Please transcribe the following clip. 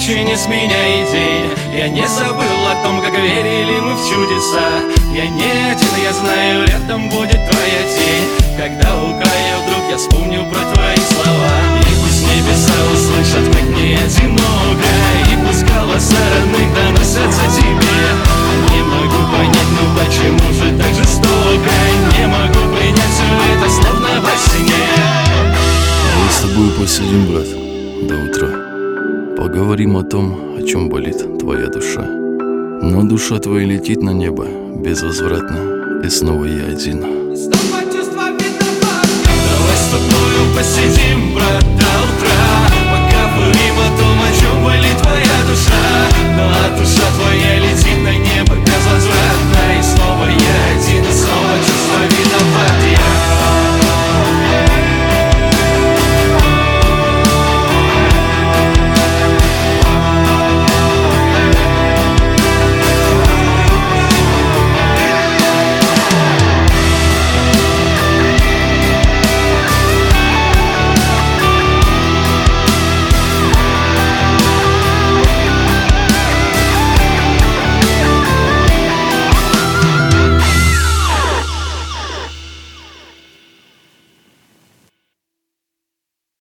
ночи, не сменяй день. Я не забыл о том, как верили мы в чудеса. Я не один, я знаю, рядом будет твоя тень. Когда у края вдруг я вспомню про твои слова. И пусть небеса услышат, как мне одиноко, и пусть голоса родных доносятся тебе. Не могу понять, ну почему же так жестоко? Не могу принять все это, словно во сне. Мы с тобой посидим, брат, до утра. Поговорим о том, о чем болит твоя душа. Но душа твоя летит на небо безвозвратно, и снова я один. Давай с тобою посидим.